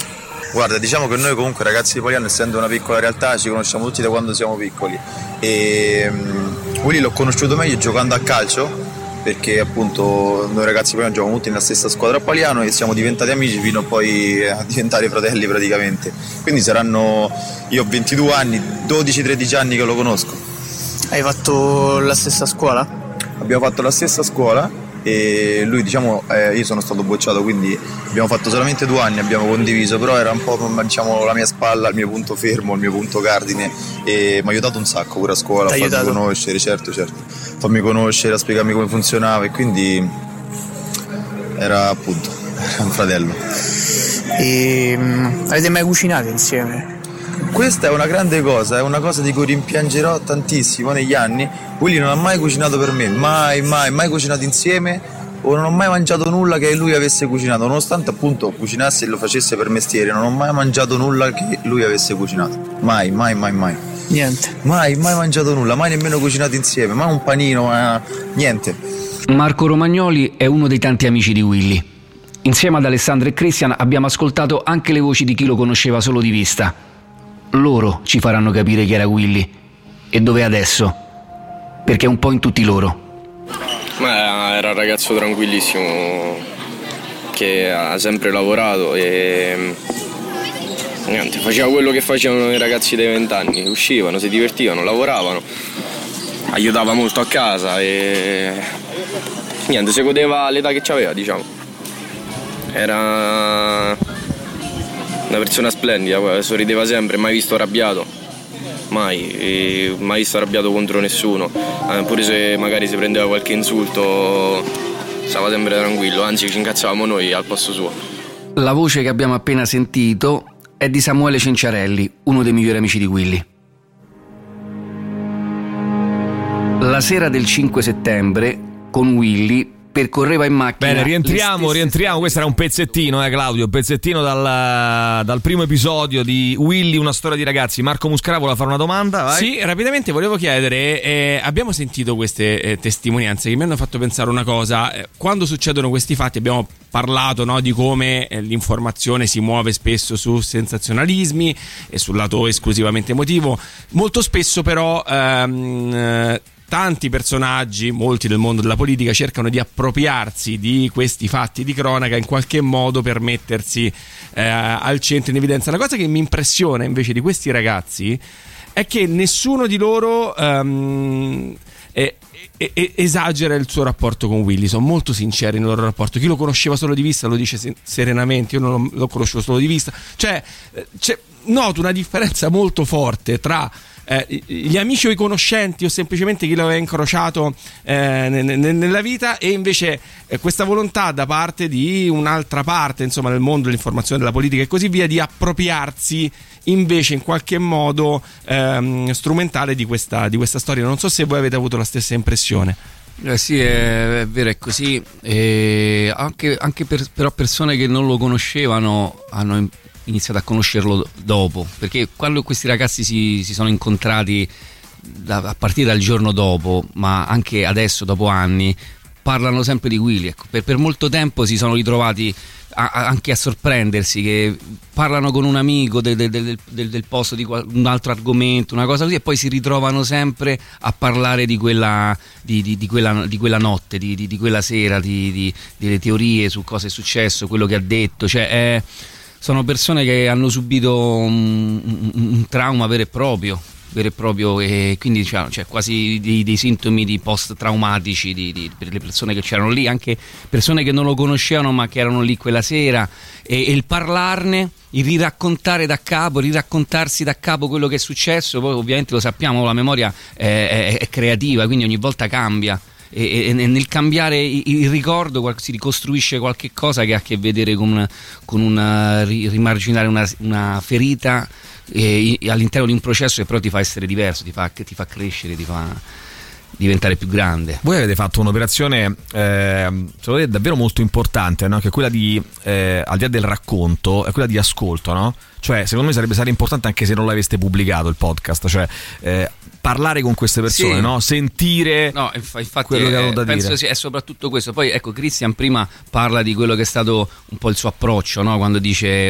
Guarda, diciamo che noi comunque ragazzi di Poliano, essendo una piccola realtà, ci conosciamo tutti da quando siamo piccoli e Willy l'ho conosciuto meglio giocando a calcio, perché appunto noi ragazzi di Poliano giochiamo tutti nella stessa squadra a Poliano e siamo diventati amici fino a poi a diventare fratelli praticamente. Quindi io ho 22 anni, 12-13 anni che lo conosco. Hai fatto la stessa scuola? Abbiamo fatto la stessa scuola e lui io sono stato bocciato, quindi abbiamo fatto solamente 2 anni, abbiamo condiviso, però era un po' la mia spalla, il mio punto fermo, il mio punto cardine e mi ha aiutato un sacco pure a scuola a farmi conoscere, certo, farmi conoscere, a spiegarmi come funzionava e quindi era un fratello. E avete mai cucinato insieme? Questa è una grande cosa, è una cosa di cui rimpiangerò tantissimo negli anni. Willy non ha mai cucinato per me, mai cucinato insieme, o non ho mai mangiato nulla che lui avesse cucinato, nonostante appunto cucinasse e lo facesse per mestiere, non ho mai mangiato nulla che lui avesse cucinato, mai. Niente. Mai mangiato nulla, mai nemmeno cucinato insieme, mai un panino, ma niente. Marco Romagnoli è uno dei tanti amici di Willy. Insieme ad Alessandro e Christian abbiamo ascoltato anche le voci di chi lo conosceva solo di vista. Loro ci faranno capire chi era Willy e dov'è adesso, perché è un po' in tutti loro. Ma era un ragazzo tranquillissimo che ha sempre lavorato e niente, faceva quello che facevano i ragazzi dei 20 anni, uscivano, si divertivano, lavoravano, aiutava molto a casa e niente, si godeva l'età che c'aveva, diciamo. Era una persona splendida, sorrideva sempre, mai visto arrabbiato, mai visto arrabbiato contro nessuno, pure se magari si prendeva qualche insulto stava sempre tranquillo, anzi ci incazzavamo noi al posto suo. La voce che abbiamo appena sentito è di Samuele Cenciarelli, uno dei migliori amici di Willy. La sera del 5 settembre con Willy percorreva in macchina. Bene, rientriamo. Questo era un pezzettino, Claudio, un pezzettino dal primo episodio di Willy, una storia di ragazzi. Marco Muscara vuole fare una domanda? Vai. Sì, rapidamente volevo chiedere, abbiamo sentito queste testimonianze che mi hanno fatto pensare una cosa. Quando succedono questi fatti abbiamo parlato, no, di come l'informazione si muove spesso su sensazionalismi e sul lato esclusivamente emotivo. Molto spesso però tanti personaggi, molti del mondo della politica, cercano di appropriarsi di questi fatti di cronaca in qualche modo per mettersi al centro in evidenza. La cosa che mi impressiona invece di questi ragazzi è che nessuno di loro esagera il suo rapporto con Willy, sono molto sinceri nel loro rapporto. Chi lo conosceva solo di vista lo dice serenamente, io non lo conoscevo solo di vista, noto una differenza molto forte tra gli amici o i conoscenti o semplicemente chi lo aveva incrociato nella vita e invece questa volontà da parte di un'altra parte, insomma, nel mondo dell'informazione, della politica e così via, di appropriarsi invece in qualche modo strumentale di questa storia. Non so se voi avete avuto la stessa impressione. Sì, è vero, è così. Anche però persone che non lo conoscevano hanno iniziato a conoscerlo dopo, perché quando questi ragazzi si sono incontrati a partire dal giorno dopo, ma anche adesso dopo anni, parlano sempre di Willy. Ecco, per molto tempo si sono ritrovati anche a sorprendersi che parlano con un amico del posto di un altro argomento, una cosa così, e poi si ritrovano sempre a parlare di quella notte, di quella sera, delle teorie su cosa è successo, quello che ha detto. Sono persone che hanno subito un trauma vero e proprio, e quindi c'è quasi dei sintomi di post-traumatici per le persone che c'erano lì, anche persone che non lo conoscevano ma che erano lì quella sera, e il parlarne, il riraccontarsi da capo quello che è successo. Poi ovviamente lo sappiamo, la memoria è creativa, quindi ogni volta cambia. E nel cambiare il ricordo si ricostruisce qualche cosa che ha a che vedere con rimarginare una ferita all'interno di un processo che però ti fa essere diverso, ti fa crescere, ti diventare più grande. Voi avete fatto un'operazione secondo me davvero molto importante, no? Che è quella di al di là del racconto, è quella di ascolto, no? Cioè secondo me sarebbe stato importante anche se non l'aveste pubblicato il podcast, cioè parlare con queste persone, sì. No? Sentire infatti quello che hanno da penso dire. è soprattutto questo. Poi ecco, Christian prima parla di quello che è stato un po' il suo approccio, no? Quando dice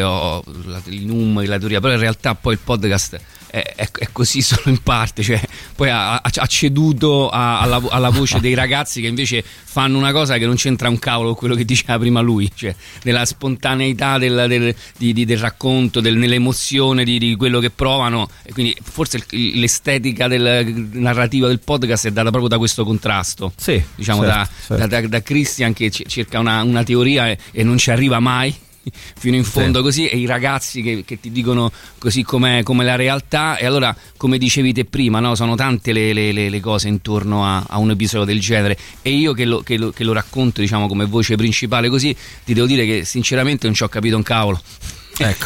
i numeri, la teoria, però in realtà poi il podcast è così solo in parte, cioè poi ha ceduto alla voce dei ragazzi che invece fanno una cosa che non c'entra un cavolo con quello che diceva prima lui, cioè nella spontaneità del racconto, nell'emozione di quello che provano, e quindi forse l'estetica narrativa del podcast è data proprio da questo contrasto, sì, diciamo, certo. Da Christian che cerca una teoria e non ci arriva mai fino in fondo, sì. Così, e i ragazzi che ti dicono così com'è la realtà. E allora, come dicevi te prima, no? Sono tante le cose intorno a un episodio del genere, e io che lo racconto, diciamo, come voce principale così, ti devo dire che sinceramente non ci ho capito un cavolo. Ecco.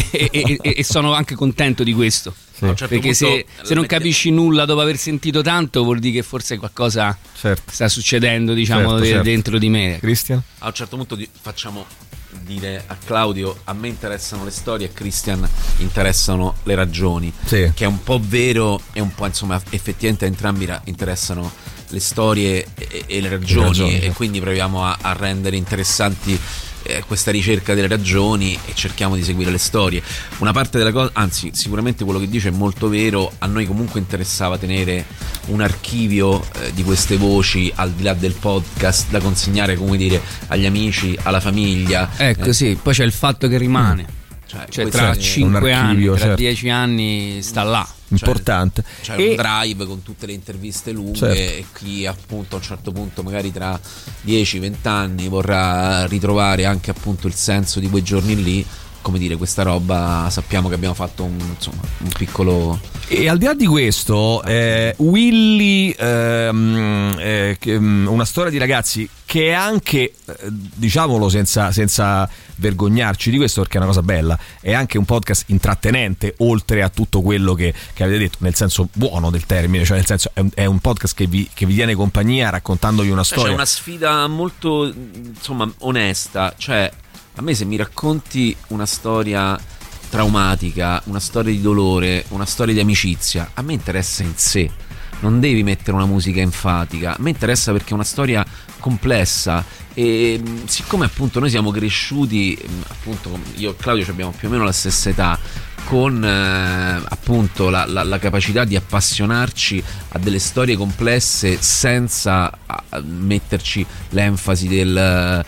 e sono anche contento di questo, sì. Certo, perché se non capisci nulla dopo aver sentito tanto, vuol dire che forse qualcosa sta succedendo, diciamo, certo. Dentro di me. Cristian? A un certo punto facciamo dire a Claudio: a me interessano le storie, a Christian interessano le ragioni, sì. Che è un po' vero e un po', insomma, effettivamente a entrambi interessano le storie e le ragioni, e quindi proviamo a rendere interessanti questa ricerca delle ragioni e cerchiamo di seguire le storie. Una parte della cosa, anzi sicuramente quello che dice è molto vero, a noi comunque interessava tenere un archivio di queste voci al di là del podcast da consegnare, come dire, agli amici, alla famiglia. Ecco, sì, poi c'è il fatto che rimane. Cioè tra 5 anni, tra 10 anni sta là. Importante. C'è un drive con tutte le interviste lunghe, certo. E chi appunto a un certo punto magari tra 10-20 anni vorrà ritrovare anche appunto il senso di quei giorni lì, come dire, questa roba sappiamo che abbiamo fatto un piccolo. E al di là di questo, Willy, una storia di ragazzi che è anche, diciamolo senza vergognarci di questo, perché è una cosa bella, è anche un podcast intrattenente, oltre a tutto quello che avete detto, nel senso buono del termine, cioè nel senso è un podcast che vi tiene compagnia raccontandovi una storia. C'è una sfida molto, insomma, onesta, cioè a me se mi racconti una storia traumatica, una storia di dolore, una storia di amicizia, a me interessa in sé, non devi mettere una musica enfatica, a me interessa perché è una storia complessa, e siccome appunto noi siamo cresciuti, appunto io e Claudio abbiamo più o meno la stessa età, con appunto la capacità di appassionarci a delle storie complesse senza metterci l'enfasi del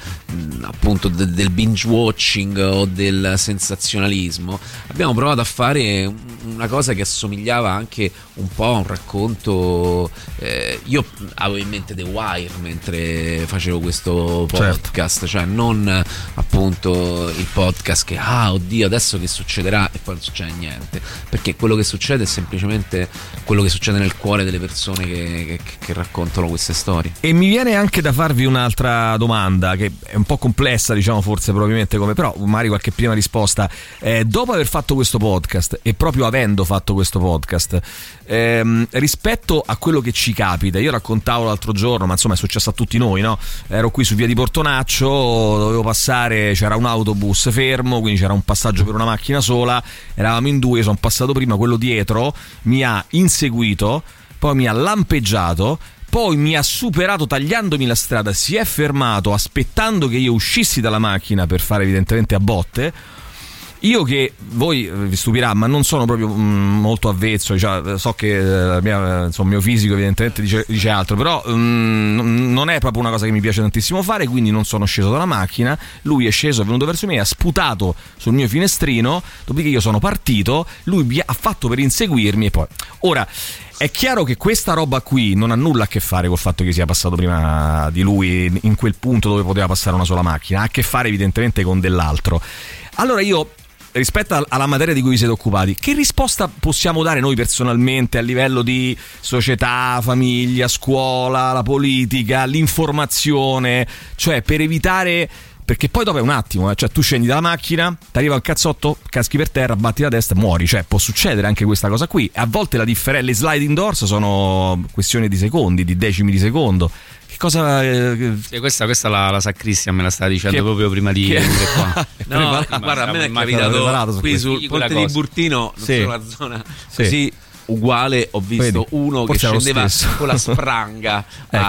binge watching o del sensazionalismo, abbiamo provato a fare una cosa che assomigliava anche un po' a un racconto. Io avevo in mente The Wire mentre facevo questo podcast, certo. Cioè non appunto il podcast che oddio adesso che succederà e poi non succede niente, perché quello che succede è semplicemente quello che succede nel cuore delle persone che raccontano queste storie. E mi viene anche da farvi un'altra domanda che è un po' complessa, diciamo, forse probabilmente, come, però magari qualche prima risposta. Dopo aver fatto questo podcast e proprio avendo fatto questo podcast, rispetto a quello che ci capita, io raccontavo l'altro giorno, ma insomma è successo a tutti noi, no? Ero qui su via di Portonaccio, dovevo passare, c'era un autobus fermo, quindi c'era un passaggio per una macchina sola, eravamo in due, sono passato prima, quello dietro mi ha inseguito, poi mi ha lampeggiato, poi mi ha superato tagliandomi la strada, si è fermato aspettando che io uscissi dalla macchina per fare evidentemente a botte. Io, che voi vi stupirà, ma non sono proprio molto avvezzo, cioè, so che il mio fisico evidentemente dice altro, però non è proprio una cosa che mi piace tantissimo fare, quindi non sono sceso dalla macchina, lui è sceso, è venuto verso me, ha sputato sul mio finestrino, dopodiché io sono partito, lui ha fatto per inseguirmi e poi... Ora, è chiaro che questa roba qui non ha nulla a che fare col fatto che sia passato prima di lui in quel punto dove poteva passare una sola macchina, ha a che fare evidentemente con dell'altro. Allora io, rispetto alla materia di cui vi siete occupati, che risposta possiamo dare noi personalmente a livello di società, famiglia, scuola, la politica, l'informazione, cioè per evitare perché poi dopo è un attimo, cioè tu scendi dalla macchina, ti arriva il cazzotto, caschi per terra, batti la testa, muori, cioè può succedere anche questa cosa qui. A volte le sliding doors sono questioni di secondi, di decimi di secondo. Che cosa sì, questa la sa Cristian, me la stava dicendo proprio prima di venire qua. No, guarda, a me è capitato qui sul ponte di Burtino, non so la zona così uguale, ho visto uno che scendeva con la spranga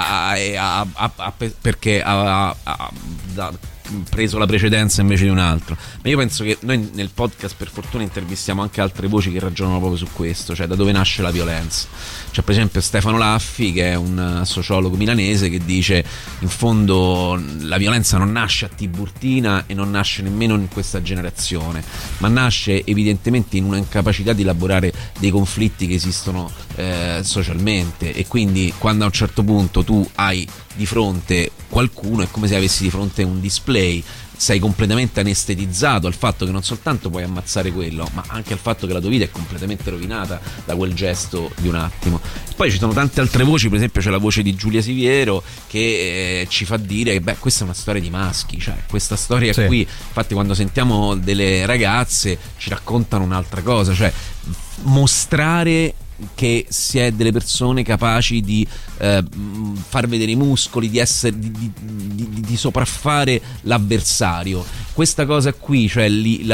perché ha preso la precedenza invece di un altro. Ma io penso che noi nel podcast per fortuna intervistiamo anche altre voci che ragionano proprio su questo, cioè da dove nasce la violenza. C'è per esempio Stefano Laffi, che è un sociologo milanese, che dice in fondo la violenza non nasce a Tiburtina e non nasce nemmeno in questa generazione, ma nasce evidentemente in una incapacità di elaborare dei conflitti che esistono socialmente, e quindi quando a un certo punto tu hai di fronte qualcuno è come se avessi di fronte un display, sei completamente anestetizzato al fatto che non soltanto puoi ammazzare quello, ma anche al fatto che la tua vita è completamente rovinata da quel gesto di un attimo. Poi ci sono tante altre voci, per esempio c'è la voce di Giulia Siviero che ci fa dire che questa è una storia di maschi, cioè questa storia qui, infatti quando sentiamo delle ragazze ci raccontano un'altra cosa, cioè mostrare che si è delle persone capaci di far vedere i muscoli, di sopraffare l'avversario. Questa cosa qui, cioè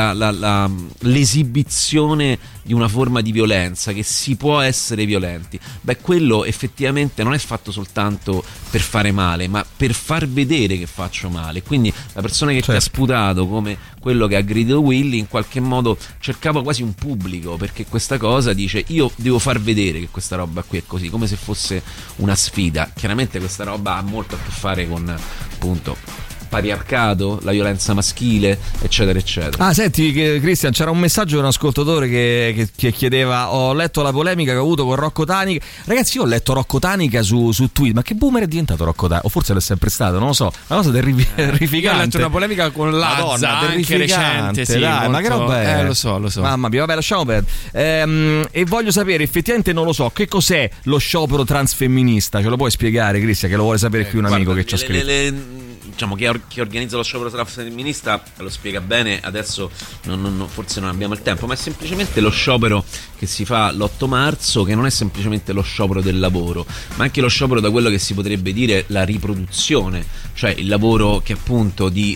l'esibizione di una forma di violenza, che si può essere violenti, quello effettivamente non è fatto soltanto per fare male, ma per far vedere che faccio male. Quindi la persona che ti ha sputato, come quello che ha aggredito Willy, in qualche modo cercava quasi un pubblico, perché questa cosa dice: io devo far vedere che questa roba qui è così, come se fosse una sfida. Chiaramente questa roba ha molto a che fare con, appunto, patriarcato, la violenza maschile, eccetera eccetera. Ah, senti Cristian, c'era un messaggio di un ascoltatore che chiedeva: ho letto la polemica che ho avuto con Rocco Tanica. Ragazzi, io ho letto Rocco Tanica su Twitter, ma che boomer è diventato Rocco Tanica? O forse l'è sempre stato, non lo so, una cosa terrificante. Io ho letto una polemica con Lazza, anche recente, sì, dai, molto... ma che roba è? Lo so. Mamma mia, vabbè, lasciamo perdere. E voglio sapere, effettivamente non lo so, che cos'è lo sciopero transfemminista? Ce lo puoi spiegare, Cristian, che lo vuole sapere qui un amico che ci ha scritto. Diciamo chi organizza lo sciopero transfemminista lo spiega bene, adesso forse non abbiamo il tempo, ma è semplicemente lo sciopero che si fa l'8 marzo, che non è semplicemente lo sciopero del lavoro, ma anche lo sciopero da quello che si potrebbe dire la riproduzione, cioè il lavoro che appunto il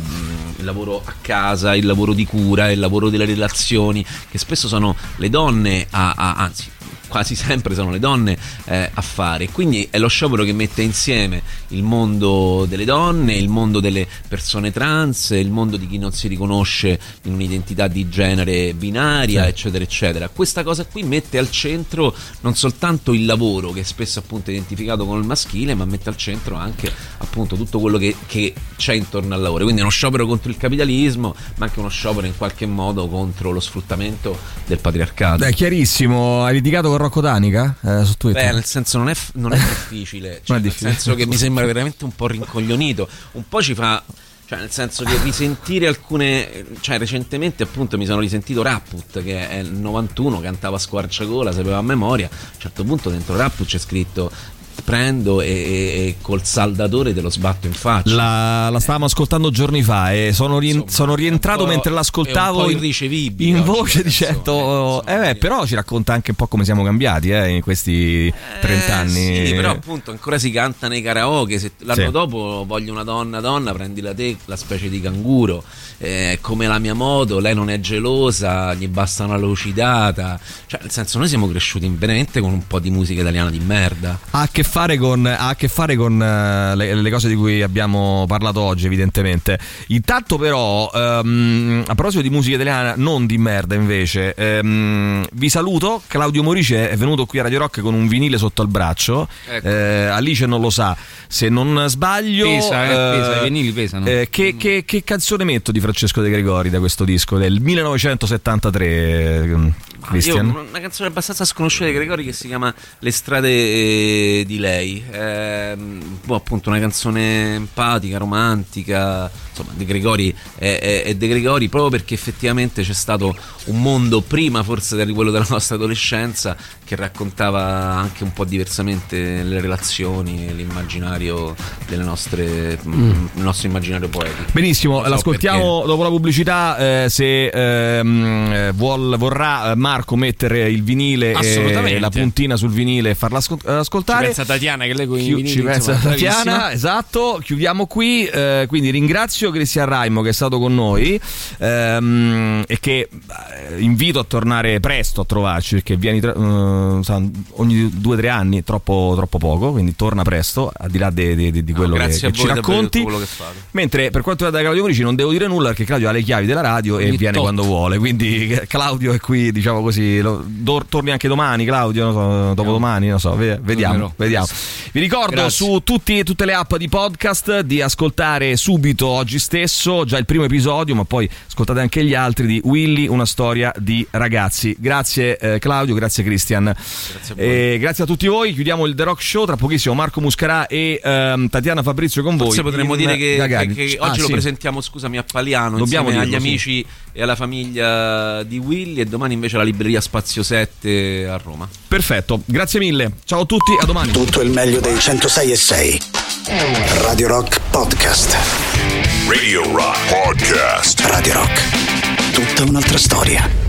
lavoro a casa, il lavoro di cura, il lavoro delle relazioni, che spesso sono le donne anzi quasi sempre sono le donne a fare. Quindi è lo sciopero che mette insieme il mondo delle donne, il mondo delle persone trans, il mondo di chi non si riconosce in un'identità di genere binaria, eccetera eccetera. Questa cosa qui mette al centro non soltanto il lavoro, che spesso appunto è identificato con il maschile, ma mette al centro anche appunto tutto quello che c'è intorno al lavoro. Quindi è uno sciopero contro il capitalismo, ma anche uno sciopero in qualche modo contro lo sfruttamento del patriarcato. È chiarissimo. Hai litigato con Rocco Tanica su Twitter? Nel senso non è difficile, cioè, nel senso che mi sembra veramente un po' rincoglionito, un po' ci fa, cioè nel senso che risentire alcune, cioè recentemente appunto mi sono risentito Rapput, che è il 91, cantava a squarciagola, sapeva a memoria. A un certo punto dentro Rapput c'è scritto: prendo e col saldatore te lo sbatto in faccia. La stavamo ascoltando giorni fa e sono rientrato mentre l'ascoltavo è un po' irricevibile in voce dicendo però ci racconta anche un po' come siamo cambiati in questi 30 anni. Sì, però appunto ancora si canta nei karaoke. Se l'anno dopo voglio una donna, prendila te, la specie di canguro, come la mia moto, lei non è gelosa, gli basta una lucidata. Cioè nel senso, noi siamo cresciuti veramente con un po' di musica italiana di merda. Ha a che fare con le cose di cui abbiamo parlato oggi, evidentemente. Intanto però a proposito di musica italiana non di merda invece, vi saluto. Claudio Morice è venuto qui a Radio Rock con un vinile sotto al braccio, ecco. Alice non lo sa, se non sbaglio. Pesa, i vinili pesano. Che canzone metto di Francesco De Gregori da questo disco del 1973? Christian? Io una canzone abbastanza sconosciuta di Gregori che si chiama Le strade di lei, appunto una canzone empatica, romantica, insomma De Gregori è De Gregori, proprio perché effettivamente c'è stato un mondo prima forse di quello della nostra adolescenza che raccontava anche un po' diversamente le relazioni, l'immaginario delle nostre il nostro immaginario poetico. Benissimo, l'ascoltiamo dopo la pubblicità. Se vorrà Marco mettere il vinile e la puntina sul vinile e farla ascoltare. Ci pensa Tatiana, che lei con i vinili, ci pensa Tatiana, esatto. Chiudiamo qui, quindi ringrazio Cristian Raimo che è stato con noi e che invito a tornare presto a trovarci, perché vieni ogni 2 o 3 anni, troppo poco, quindi torna presto, al di là di quello che ci racconti. Quello che fate. Mentre per quanto riguarda Claudio Morici non devo dire nulla, perché Claudio ha le chiavi della radio e viene quando vuole, quindi Claudio è qui, diciamo così. Torni anche domani, Claudio, non so, dopodomani, non so, vediamo. Vi ricordo su tutte le app di podcast di ascoltare subito, oggi stesso, già il primo episodio, ma poi ascoltate anche gli altri di Willy, una storia di ragazzi. Grazie Claudio, grazie Christian, grazie a tutti voi. Chiudiamo il The Rock Show, tra pochissimo Marco Muscarà e Tatiana Fabrizio con voi. Forse potremmo dire che oggi lo presentiamo, scusami, a Paliano, insieme agli amici e alla famiglia di Willy, e domani invece alla libreria Spazio 7 a Roma. Perfetto, grazie mille, ciao a tutti, a domani. Tutto il meglio dei 106.6 Radio Rock Podcast. Radio Rock Podcast. Radio Rock, tutta un'altra storia.